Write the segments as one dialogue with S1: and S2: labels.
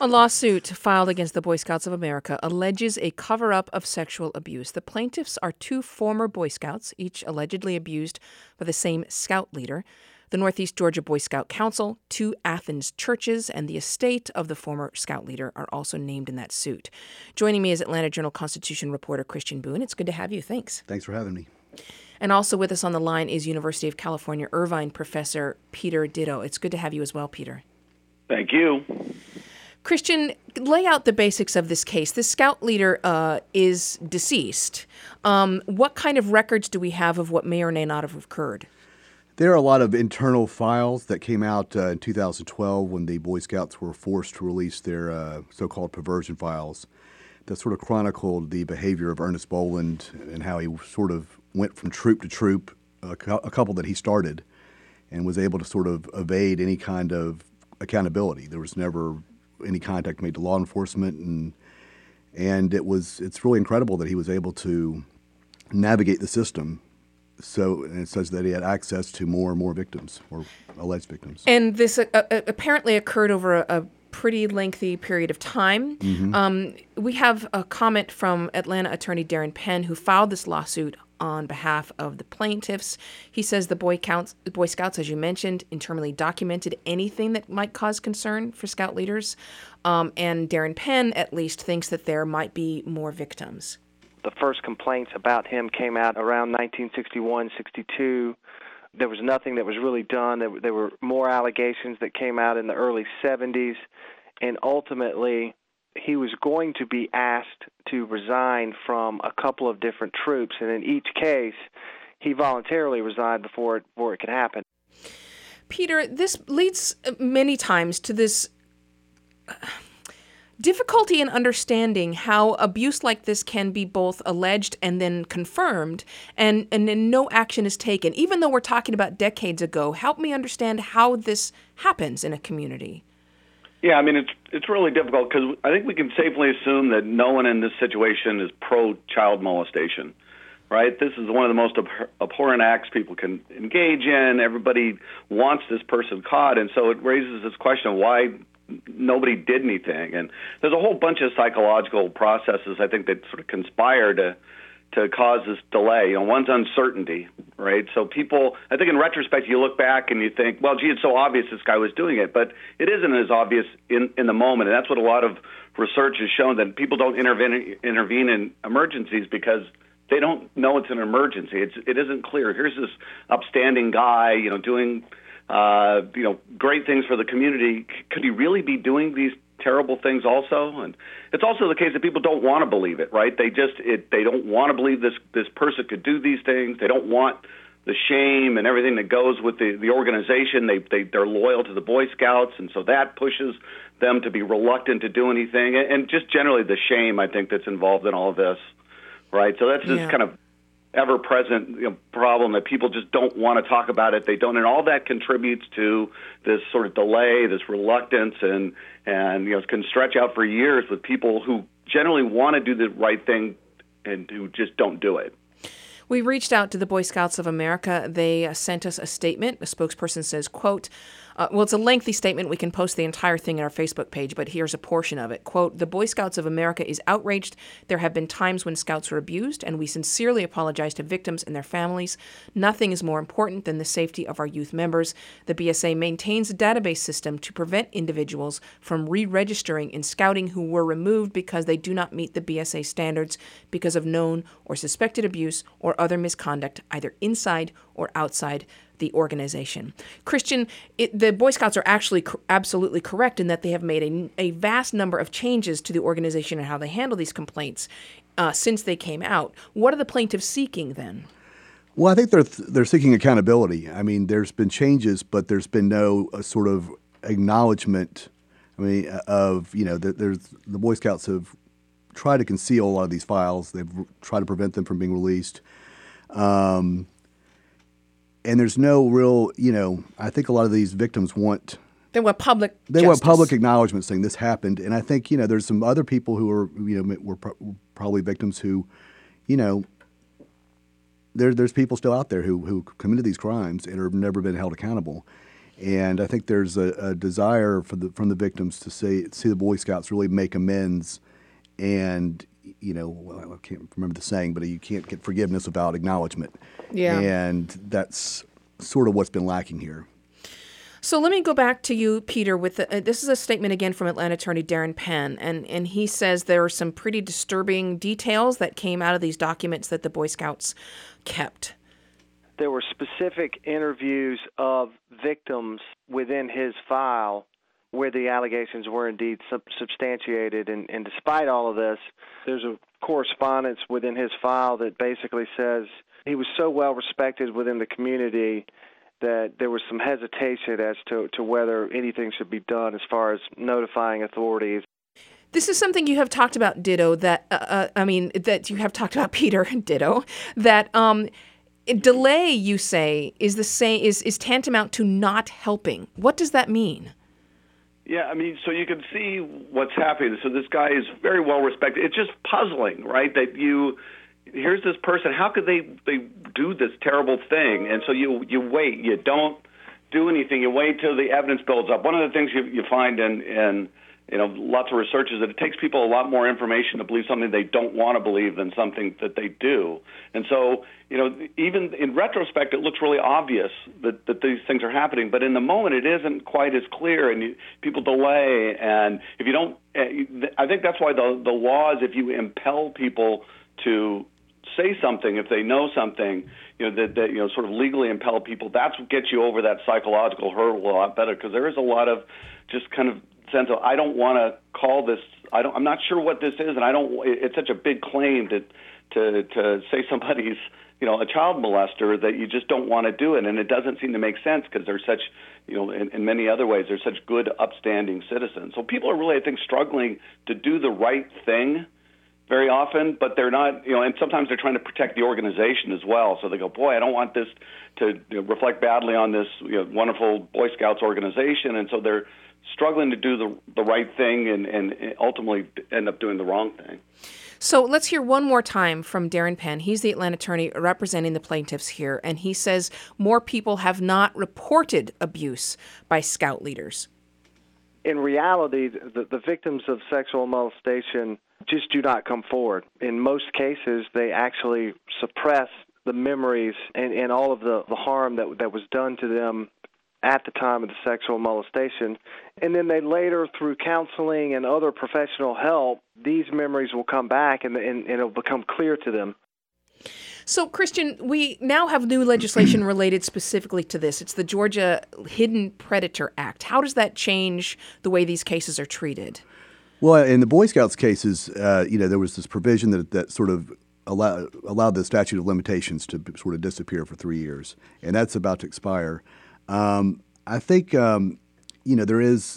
S1: A lawsuit filed against the Boy Scouts of America alleges a cover-up of sexual abuse. The plaintiffs are two former Boy Scouts, each allegedly abused by the same scout leader. The Northeast Georgia Boy Scout Council, two Athens churches, and the estate of the former scout leader are also named in that suit. Joining me is Atlanta Journal-Constitution reporter Christian Boone. It's good to have you. Thanks.
S2: Thanks for having me.
S1: And also with us on the line is University of California Irvine professor Peter Ditto. It's good to have you as well, Peter.
S3: Thank you.
S1: Christian, lay out the basics of this case. The scout leader is deceased. What kind of records do we have of what may or may not have occurred?
S2: There are a lot of internal files that came out in 2012 when the Boy Scouts were forced to release their so-called perversion files that sort of chronicled the behavior of Ernest Boland and how he sort of went from troop to troop, a couple that he started, and was able to sort of evade any kind of accountability. There was never any contact made to law enforcement, and it's really incredible that he was able to navigate the system such that he had access to more and more victims or alleged victims.
S1: And this apparently occurred over a pretty lengthy period of time. Mm-hmm. We have a comment from Atlanta attorney Darren Penn, who filed this lawsuit on behalf of the plaintiffs. He says the Boy Scouts, as you mentioned, internally documented anything that might cause concern for scout leaders. And Darren Penn, at least, thinks that there might be more victims.
S4: The first complaints about him came out around 1961, 62. There was nothing that was really done. There were more allegations that came out in the early 70s. And ultimately, he was going to be asked to resign from a couple of different troops, and in each case, he voluntarily resigned before it could happen.
S1: Peter, this leads many times to this difficulty in understanding how abuse like this can be both alleged and then confirmed, and then no action is taken. Even though we're talking about decades ago, help me understand how this happens in a community.
S3: Yeah, I mean, it's really difficult because I think we can safely assume that no one in this situation is pro-child molestation, right? This is one of the most abhorrent acts people can engage in. Everybody wants this person caught, and so it raises this question of why nobody did anything. And there's a whole bunch of psychological processes, I think, that sort of conspire to cause this delay. You know, one's uncertainty, right? So people, I think in retrospect, you look back and you think, well, gee, it's so obvious this guy was doing it, but it isn't as obvious in the moment. And that's what a lot of research has shown, that people don't intervene in emergencies because they don't know it's an emergency. It isn't clear. Here's this upstanding guy, doing great things for the community. Could he really be doing these terrible things also? And it's also the case that people don't want to believe it, right? They don't want to believe this person could do these things. They don't want the shame and everything that goes with the organization. They're loyal to the Boy Scouts, and so that pushes them to be reluctant to do anything. And just generally the shame, I think, that's involved in all of this, right? So that's this kind of ever-present problem that people just don't want to talk about it. They don't, and all that contributes to this sort of delay, this reluctance, and it can stretch out for years with people who generally want to do the right thing and who just don't do it.
S1: We reached out to the Boy Scouts of America. They sent us a statement. A spokesperson says, quote, it's a lengthy statement. We can post the entire thing on our Facebook page, but here's a portion of it. Quote, "The Boy Scouts of America is outraged. There have been times when scouts were abused, and we sincerely apologize to victims and their families. Nothing is more important than the safety of our youth members. The BSA maintains a database system to prevent individuals from re-registering in scouting who were removed because they do not meet the BSA standards because of known or suspected abuse or other misconduct, either inside or outside the organization." Christian, the Boy Scouts are actually absolutely correct in that they have made a vast number of changes to the organization and how they handle these complaints since they came out. What are the plaintiffs seeking then?
S2: Well, I think they're seeking accountability. I mean, there's been changes, but there's been no sort of acknowledgement. I mean, there's the Boy Scouts have tried to conceal a lot of these files. They've tried to prevent them from being released. And there's no real, I think a lot of these victims want
S1: public
S2: acknowledgement saying this happened. And I think, there's some other people who are, were probably victims who, there's people still out there who committed these crimes and have never been held accountable. And I think there's a desire from the victims to see the Boy Scouts really make amends. And, well, I can't remember the saying, but you can't get forgiveness without acknowledgement.
S1: Yeah.
S2: And that's sort of what's been lacking here.
S1: So let me go back to you, Peter, with this is a statement again from Atlanta attorney Darren Penn, and he says there are some pretty disturbing details that came out of these documents that the Boy Scouts kept.
S4: There were specific interviews of victims within his file where the allegations were indeed substantiated, and despite all of this, there's a correspondence within his file that basically says he was so well respected within the community that there was some hesitation as to whether anything should be done as far as notifying authorities.
S1: This is something you have talked about, Ditto, that you have talked about, Peter, Ditto, that delay, you say, is tantamount to not helping. What does that mean?
S3: Yeah, so you can see what's happening. So this guy is very well respected. It's just puzzling, right, that here's this person, how could they do this terrible thing? And so you wait, you don't do anything, you wait till the evidence builds up. One of the things you find in lots of research is that it takes people a lot more information to believe something they don't want to believe than something that they do. And so, even in retrospect, it looks really obvious that these things are happening, but in the moment it isn't quite as clear, and people delay. And if you don't, I think that's why the law is, if you impel people to say something, if they know something, that sort of legally impel people, that's what gets you over that psychological hurdle a lot better, because there is a lot of just kind of sense of, I don't want to call this, I'm not sure what this is, and it's such a big claim to say somebody's a child molester that you just don't want to do it, and it doesn't seem to make sense because they're such, in many other ways, they're such good, upstanding citizens. So people are really, I think, struggling to do the right thing very often, but they're not, and sometimes they're trying to protect the organization as well. So they go, boy, I don't want this to reflect badly on this wonderful Boy Scouts organization, and so they're struggling to do the right thing and ultimately end up doing the wrong thing.
S1: So let's hear one more time from Darren Penn. He's the Atlanta attorney representing the plaintiffs here, and he says more people have not reported abuse by Scout leaders.
S4: In reality, the victims of sexual molestation just do not come forward. In most cases, they actually suppress the memories and all of the harm that was done to them at the time of the sexual molestation. And then they later, through counseling and other professional help, these memories will come back and it'll become clear to them.
S1: So, Christian, we now have new legislation related specifically to this. It's the Georgia Hidden Predator Act. How does that change the way these cases are treated?
S2: Well, in the Boy Scouts cases, there was this provision that sort of allowed the statute of limitations to sort of disappear for 3 years, and that's about to expire. I think, there is.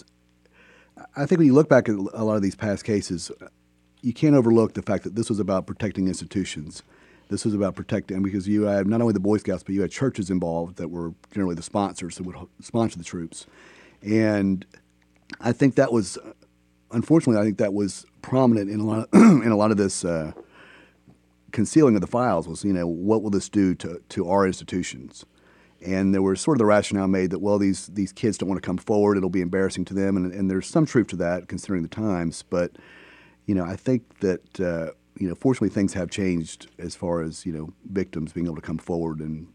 S2: I think when you look back at a lot of these past cases, you can't overlook the fact that this was about protecting institutions. This was about protecting, because you had not only the Boy Scouts, but you had churches involved that were generally the sponsors that would sponsor the troops. And I think that was, unfortunately, prominent in a lot of this concealing of the files was, what will this do to our institutions? And there was sort of the rationale made that, well, these kids don't want to come forward. It'll be embarrassing to them. And there's some truth to that, considering the times. But, I think that, fortunately, things have changed as far as, victims being able to come forward and,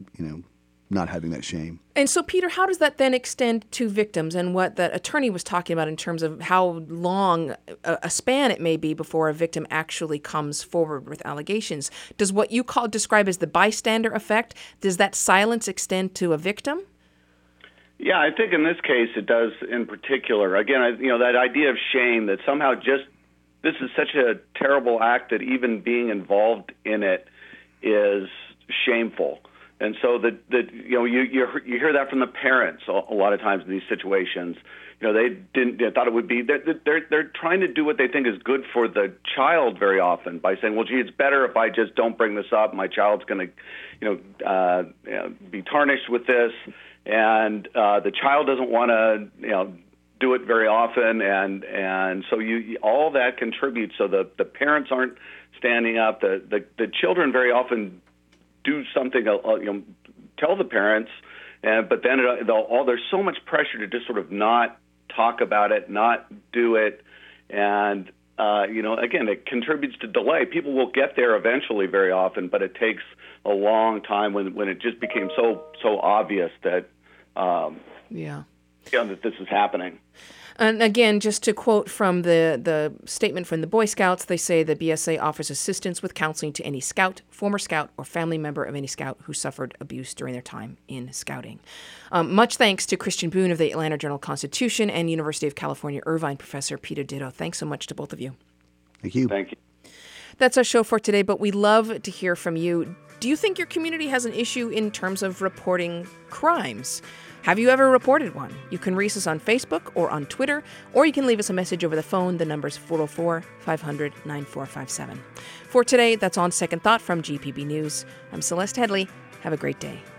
S2: not having that shame.
S1: And so, Peter, how does that then extend to victims and what that attorney was talking about in terms of how long a span it may be before a victim actually comes forward with allegations? Does what you describe as the bystander effect, does that silence extend to a victim?
S3: Yeah, I think in this case it does in particular. Again, that idea of shame, that somehow this is such a terrible act that even being involved in it is shameful. And so you hear that from the parents a lot of times in ththey thought it would be, they're trying to do what they think is good for the child very often by saying, well, gee, it's better if I just don't bring this up. My child's going to be tarnished with this, and the child doesn't want to do it very often, and so all that contributes. So the parents aren't standing up. The children very often do something, tell the parents, but then there's so much pressure to just sort of not talk about it, not do it, and again, it contributes to delay. People will get there eventually very often, but it takes a long time when it just became so obvious that that this is happening.
S1: And again, just to quote from the statement from the Boy Scouts, they say the BSA offers assistance with counseling to any scout, former scout, or family member of any scout who suffered abuse during their time in scouting. Much thanks to Christian Boone of the Atlanta Journal-Constitution and University of California Irvine professor Peter Ditto. Thanks so much to both of you.
S2: Thank you.
S3: Thank you.
S1: That's our show for today, but we love to hear from you. Do you think your community has an issue in terms of reporting crimes? Have you ever reported one? You can reach us on Facebook or on Twitter, or you can leave us a message over the phone. The number's 404-500-9457. For today, that's On Second Thought from GPB News. I'm Celeste Headley. Have a great day.